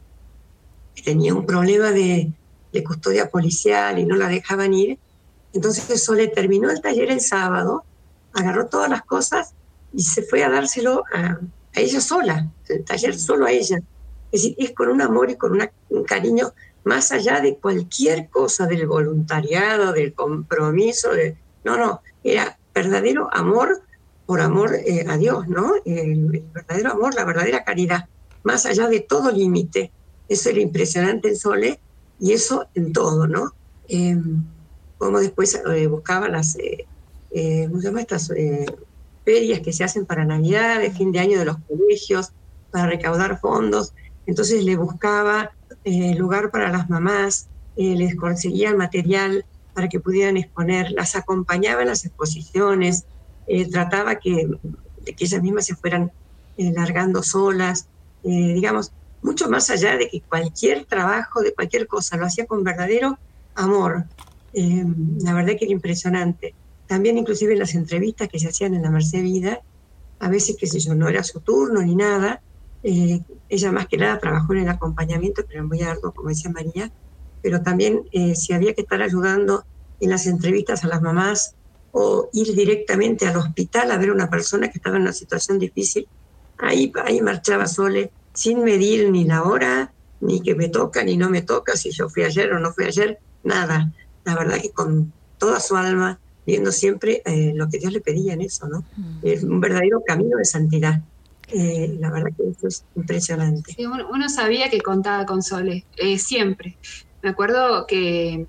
tenía un problema de custodia policial y no la dejaban ir. Entonces Sole terminó el taller el sábado, agarró todas las cosas y se fue a dárselo a ella sola, el taller solo a ella. Es decir, es con un amor y con un cariño más allá de cualquier cosa, del voluntariado, del compromiso. No, era verdadero amor por amor a Dios, ¿no? El verdadero amor, la verdadera caridad, más allá de todo límite. Eso era impresionante en Sole, y eso en todo, ¿no? Como después buscaba las, ¿cómo se llama? Estas ferias que se hacen para Navidad, de fin de año de los colegios, para recaudar fondos. Entonces le buscaba lugar para las mamás, les conseguía el material para que pudieran exponer, las acompañaba en las exposiciones, trataba de que ellas mismas se fueran largando solas, digamos, mucho más allá de que cualquier trabajo, de cualquier cosa, lo hacía con verdadero amor. La verdad que era impresionante. También inclusive en las entrevistas que se hacían en la Merced Vida, a veces, qué sé yo, no era su turno ni nada, ella más que nada trabajó en el acompañamiento, pero muy arduo, como decía María, pero también si había que estar ayudando en las entrevistas a las mamás o ir directamente al hospital a ver a una persona que estaba en una situación difícil, ahí marchaba Sole, sin medir ni la hora, ni que me toca ni no me toca, si yo fui ayer o no fui ayer, nada. La verdad que con toda su alma, viendo siempre lo que Dios le pedía en eso, ¿no? Un verdadero camino de santidad. La verdad que eso es impresionante. Sí, uno sabía que contaba con Sole, siempre. Me acuerdo que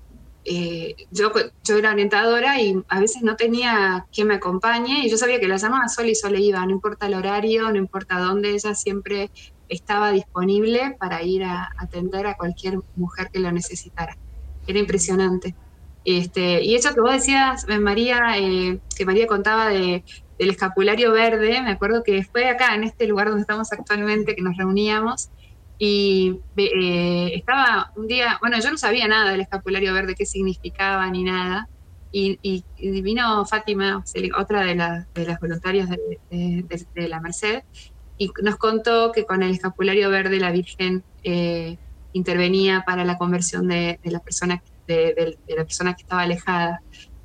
yo era orientadora y a veces no tenía quien me acompañe, y yo sabía que la llamaba Sole y Sole iba, no importa el horario, no importa dónde, ella siempre estaba disponible para ir a atender a cualquier mujer que lo necesitara. Era impresionante. Y eso que vos decías, María, que María contaba del escapulario verde, me acuerdo que fue acá, en este lugar donde estamos actualmente, que nos reuníamos, y estaba un día, bueno, yo no sabía nada del escapulario verde, qué significaba ni nada, y vino Fátima, otra de las voluntarias de la Merced, y nos contó que con el escapulario verde la Virgen intervenía para la conversión de la persona de la persona que estaba alejada.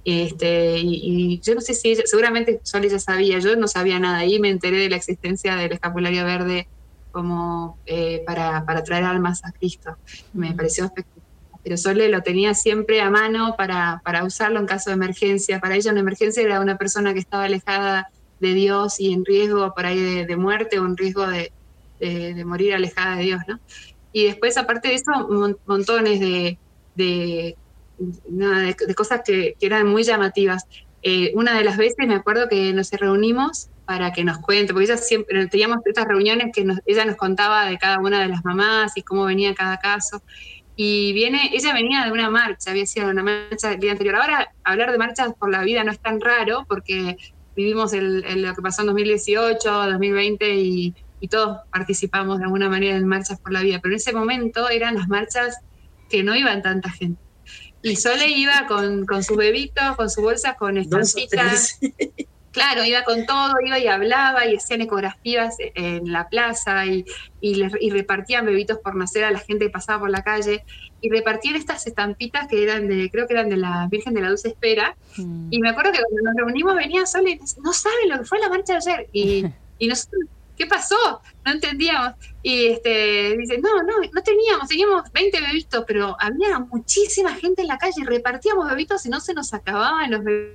Y yo no sé si ella, seguramente Sole ya sabía, yo no sabía nada, ahí me enteré de la existencia del escapulario verde como para traer almas a Cristo. Me pareció espectacular. Pero Sole lo tenía siempre a mano para usarlo en caso de emergencia. Para ella una emergencia era una persona que estaba alejada de Dios y en riesgo por ahí de muerte o en riesgo de morir alejada de Dios, ¿no? Y después, aparte de eso, montones de cosas que eran muy llamativas. Una de las veces me acuerdo que nos reunimos para que nos cuente, porque ella siempre teníamos estas reuniones que ella nos contaba de cada una de las mamás y cómo venía cada caso. Y ella venía de una marcha, había sido una marcha el día anterior. Ahora hablar de marchas por la vida no es tan raro porque vivimos lo que pasó en 2018, 2020 y todos participamos de alguna manera en marchas por la vida, pero en ese momento eran las marchas que no iban tanta gente. Y Sole iba con sus bebitos, con su bolsa, con estampitas. Claro, iba con todo, iba y hablaba y hacían ecografías en la plaza y repartían bebitos por nacer a la gente que pasaba por la calle y repartían estas estampitas que creo que eran de la Virgen de la Dulce Espera. Y me acuerdo que cuando nos reunimos venía Sole y decía, no saben lo que fue la marcha de ayer. Y nosotros, ¿qué pasó? No entendíamos. Y dice, no teníamos 20 bebitos, pero había muchísima gente en la calle y repartíamos bebitos y no se nos acababan los bebitos.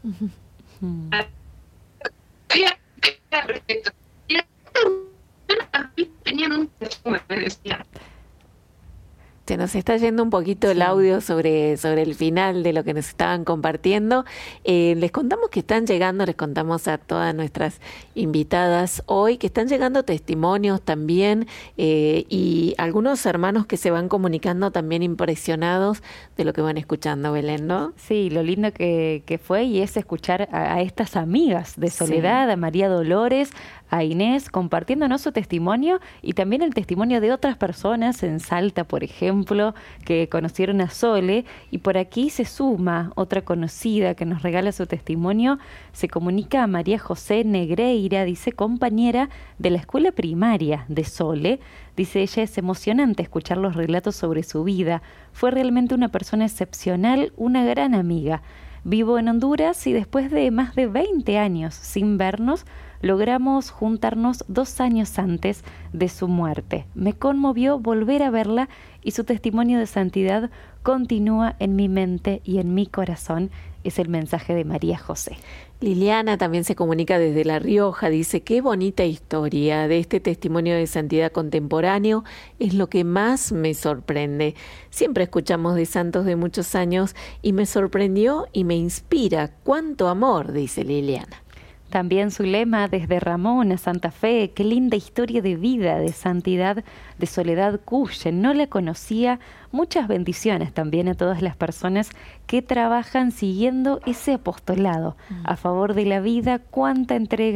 Tenían un perfume, me decía. Se nos está yendo un poquito el audio sobre el final de lo que nos estaban compartiendo. Les contamos que están llegando, les contamos a todas nuestras invitadas hoy, que están llegando testimonios también y algunos hermanos que se van comunicando también impresionados de lo que van escuchando, Belén, ¿no? Sí, lo lindo que fue y es escuchar a estas amigas de Soledad, sí, a María Dolores, a Inés, compartiéndonos su testimonio y también el testimonio de otras personas en Salta, por ejemplo, que conocieron a Sole. Y por aquí se suma otra conocida que nos regala su testimonio. Se comunica a María José Negreira, dice, compañera de la escuela primaria de Sole. Dice, ella es emocionante escuchar los relatos sobre su vida. Fue realmente una persona excepcional, una gran amiga. Vivo en Honduras y después de más de 20 años sin vernos, logramos juntarnos 2 años antes de su muerte. Me conmovió volver a verla y su testimonio de santidad continúa en mi mente y en mi corazón. Es el mensaje de María José. Liliana también se comunica desde La Rioja, dice, qué bonita historia de este testimonio de santidad contemporáneo, es lo que más me sorprende. Siempre escuchamos de santos de muchos años y me sorprendió y me inspira. ¡Cuánto amor!, dice Liliana. También Zulema desde Ramón a Santa Fe, qué linda historia de vida, de santidad, de Soledad Cuyen, no la conocía. Muchas bendiciones también a todas las personas que trabajan siguiendo ese apostolado a favor de la vida, cuánta entrega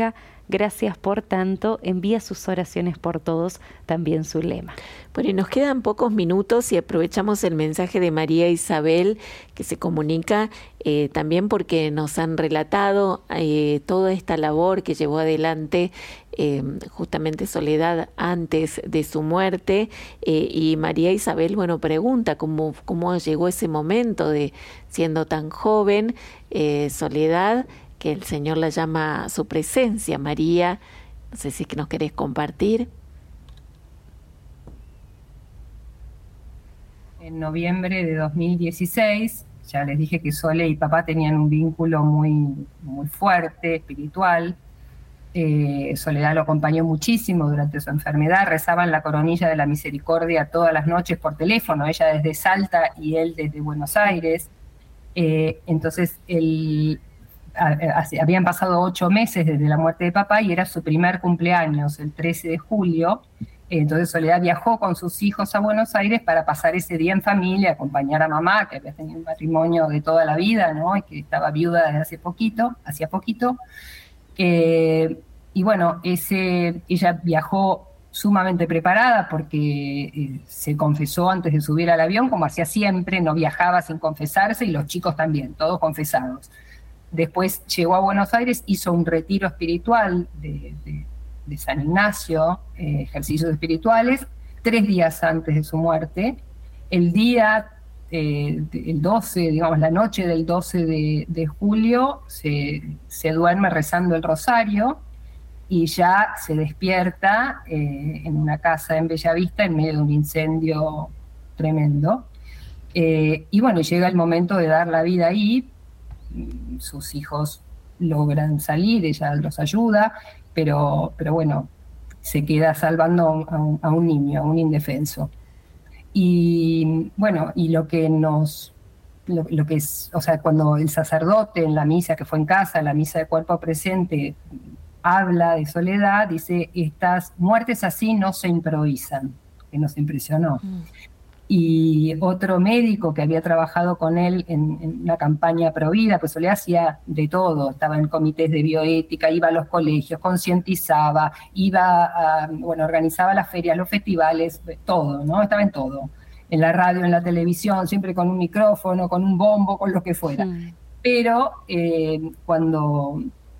gracias por tanto, envía sus oraciones por todos, también su lema. Bueno, y nos quedan pocos minutos y aprovechamos el mensaje de María Isabel, que se comunica también porque nos han relatado toda esta labor que llevó adelante justamente Soledad antes de su muerte, y María Isabel, bueno, pregunta cómo llegó ese momento de, siendo tan joven, Soledad, que el Señor la llama a su presencia. María, no sé si es que nos querés compartir. En noviembre de 2016, ya les dije que Sole y papá tenían un vínculo muy, muy fuerte, espiritual. Soledad lo acompañó muchísimo durante su enfermedad, rezaban la coronilla de la misericordia todas las noches por teléfono, ella desde Salta y él desde Buenos Aires. Entonces, habían pasado 8 meses desde la muerte de papá y era su primer cumpleaños, el 13 de julio. Entonces Soledad viajó con sus hijos a Buenos Aires para pasar ese día en familia, acompañar a mamá, que había tenido un matrimonio de toda la vida, ¿no? Y que estaba viuda desde hacía poquito. Y bueno, ella viajó sumamente preparada porque se confesó antes de subir al avión, como hacía siempre, no viajaba sin confesarse, y los chicos también, todos confesados. Después llegó a Buenos Aires, hizo un retiro espiritual de San Ignacio, ejercicios espirituales, 3 días antes de su muerte. El 12, digamos, la noche del 12 de julio, se duerme rezando el rosario y ya se despierta en una casa en Bellavista en medio de un incendio tremendo. Y bueno, llega el momento de dar la vida ahí. Sus hijos logran salir, ella los ayuda, pero bueno, se queda salvando a un niño, a un indefenso. Y bueno, y lo que es, o sea, cuando el sacerdote en la misa que fue en casa, la misa de cuerpo presente, habla de Soledad, dice, estas muertes así no se improvisan, que nos impresionó. Y otro médico que había trabajado con él en una campaña Provida, pues Soledad hacía de todo, estaba en comités de bioética, iba a los colegios, concientizaba, organizaba las ferias, los festivales, todo, ¿no? Estaba en todo, en la radio, en la televisión, siempre con un micrófono, con un bombo, con lo que fuera. Pero cuando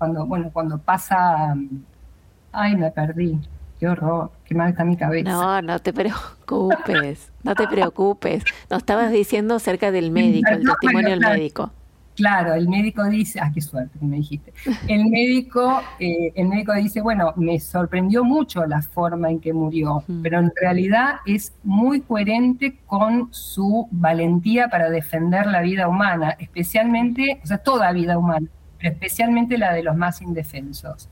pasa, ay, me perdí. Qué horror, qué mal está mi cabeza. No te preocupes, no te preocupes. Nos estabas diciendo acerca del médico, el testimonio del médico. Claro, el médico dice, qué suerte que me dijiste. El médico dice, bueno, me sorprendió mucho la forma en que murió, pero en realidad es muy coherente con su valentía para defender la vida humana, especialmente, o sea, toda vida humana, pero especialmente la de los más indefensos.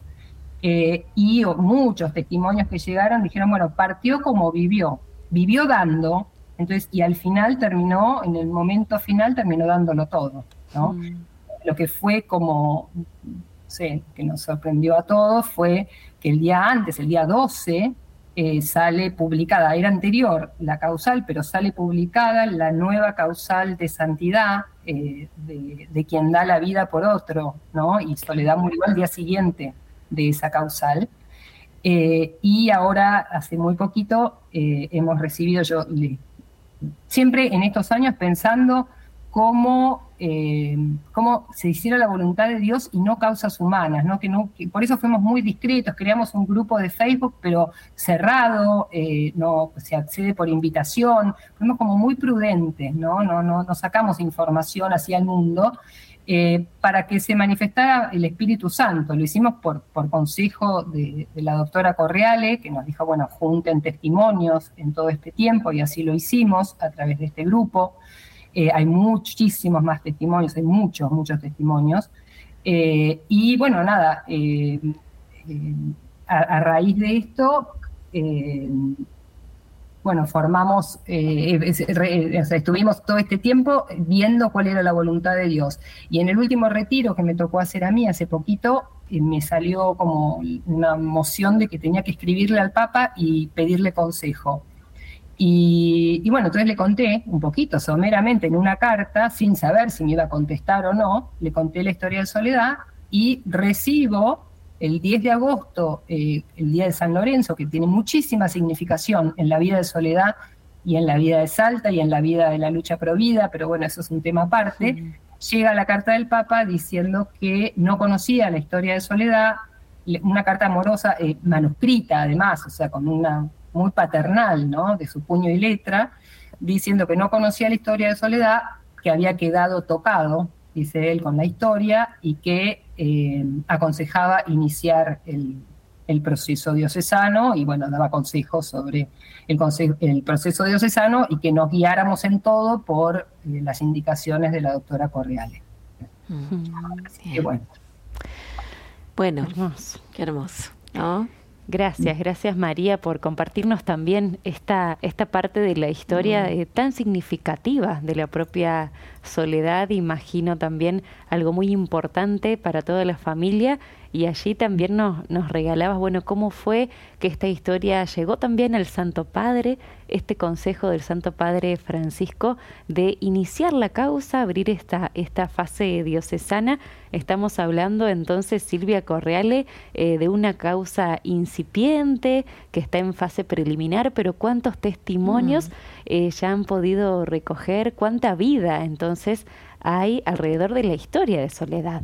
Y muchos testimonios que llegaron dijeron, bueno, partió como vivió dando, entonces, y al final en el momento final terminó dándolo todo, ¿no? Lo que fue como, no sé, que nos sorprendió a todos fue que el día 12, sale publicada, era anterior la causal, pero sale publicada la nueva causal de santidad de quien da la vida por otro, ¿no? Y Soledad murió al día siguiente de esa causal. Y ahora, hace muy poquito, hemos recibido, siempre en estos años pensando cómo se hiciera la voluntad de Dios y no causas humanas, ¿no? Que por eso fuimos muy discretos, creamos un grupo de Facebook, pero cerrado, no se accede por invitación, fuimos como muy prudentes, no sacamos información hacia el mundo, para que se manifestara el Espíritu Santo. Lo hicimos por consejo de la doctora Correale, que nos dijo, bueno, junten testimonios en todo este tiempo, y así lo hicimos a través de este grupo. Hay muchísimos más testimonios, hay muchos testimonios. Y bueno, nada, a raíz de esto, formamos, estuvimos todo este tiempo viendo cuál era la voluntad de Dios. Y en el último retiro que me tocó hacer a mí hace poquito, me salió como una moción de que tenía que escribirle al Papa y pedirle consejo. Y bueno, entonces le conté un poquito, someramente, en una carta, sin saber si me iba a contestar o no, le conté la historia de Soledad y recibo el 10 de agosto, el Día de San Lorenzo, que tiene muchísima significación en la vida de Soledad y en la vida de Salta y en la vida de la lucha pro vida, pero bueno, eso es un tema aparte, llega la carta del Papa diciendo que no conocía la historia de Soledad, una carta amorosa, manuscrita además, o sea, con una muy paternal, ¿no?, de su puño y letra, diciendo que no conocía la historia de Soledad, que había quedado tocado, dice él, con la historia, y que aconsejaba iniciar el proceso diocesano, y bueno, daba consejos sobre el proceso diocesano, y que nos guiáramos en todo por las indicaciones de la doctora Correale. Así que bueno. Bueno, Hermoso. qué hermoso, ¿no? Gracias María por compartirnos también esta parte de la historia tan significativa de la propia Soledad. Imagino también algo muy importante para toda la familia, y allí también nos regalabas, bueno, cómo fue que esta historia llegó también al Santo Padre, este consejo del Santo Padre Francisco de iniciar la causa, abrir esta fase diocesana. Estamos hablando entonces, Silvia Correale, de una causa incipiente que está en fase preliminar, pero cuántos testimonios ya han podido recoger, cuánta vida entonces hay alrededor de la historia de Soledad.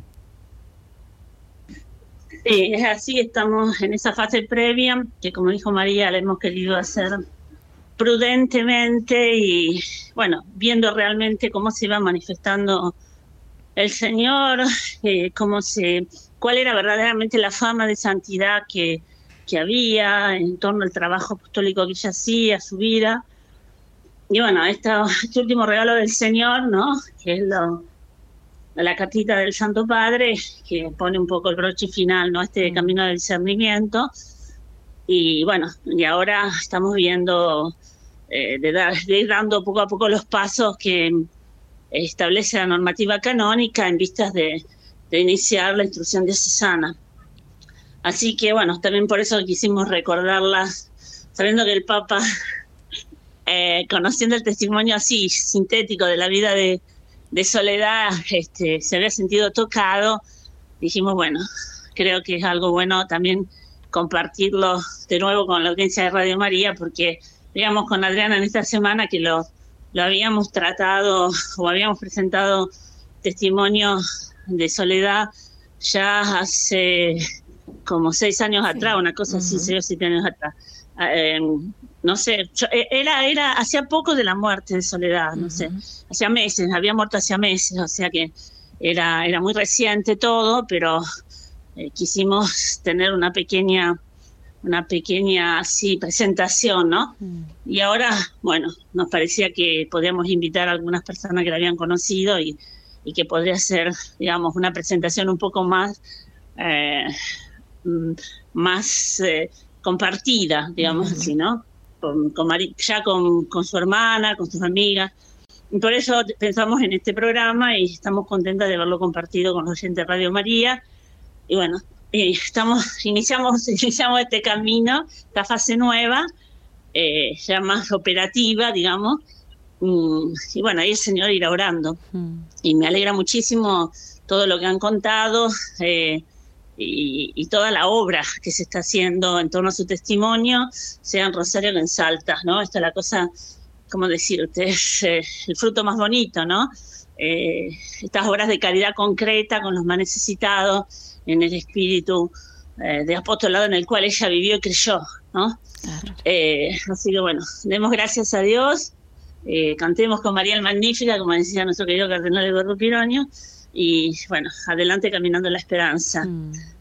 Sí, es así, estamos en esa fase previa, que como dijo María, la hemos querido hacer prudentemente y, bueno, viendo realmente cómo se iba manifestando el Señor, cuál era verdaderamente la fama de santidad que había en torno al trabajo apostólico que ella hacía, su vida. Y bueno, este último regalo del Señor, ¿no?, que es la cartita del Santo Padre, que pone un poco el broche final, ¿no?, este camino del discernimiento. Y bueno, y ahora estamos viendo de ir dando poco a poco los pasos que establece la normativa canónica en vistas de iniciar la instrucción diocesana. Así que bueno, también por eso quisimos recordarlas, sabiendo que el Papa, conociendo el testimonio así sintético de la vida de Soledad, se había sentido tocado. Dijimos, bueno, creo que es algo bueno también compartirlo de nuevo con la audiencia de Radio María, porque digamos con Adriana en esta semana que lo habíamos tratado o habíamos presentado testimonios de Soledad ya hace como 6 años atrás, una cosa así, 6 o 7 años atrás. No sé, era hacía poco de la muerte de Soledad, no sé, hacía meses, había muerto hacía meses, o sea que era muy reciente todo, pero quisimos tener una pequeña así presentación, ¿no? Y ahora, bueno, nos parecía que podíamos invitar a algunas personas que la habían conocido y que podría ser, digamos, una presentación un poco más compartida, digamos así, ¿no? Con su hermana, con sus amigas. Y por eso pensamos en este programa y estamos contentas de haberlo compartido con los oyentes de Radio María. Y bueno, iniciamos este camino, esta fase nueva, ya más operativa, digamos. Y bueno, ahí el Señor irá orando. Y me alegra muchísimo todo lo que han contado y toda la obra que se está haciendo en torno a su testimonio, sea en Rosario o en Salta, ¿no? Esta es la cosa, ¿cómo decirte? Es el fruto más bonito, ¿no? Estas obras de caridad concreta con los más necesitados, en el espíritu de apostolado en el cual ella vivió y creyó, ¿no? Claro. Así que bueno, demos gracias a Dios, cantemos con María el Magnífica, como decía nuestro querido cardenal Eduardo Piroño, y bueno, adelante caminando en la esperanza.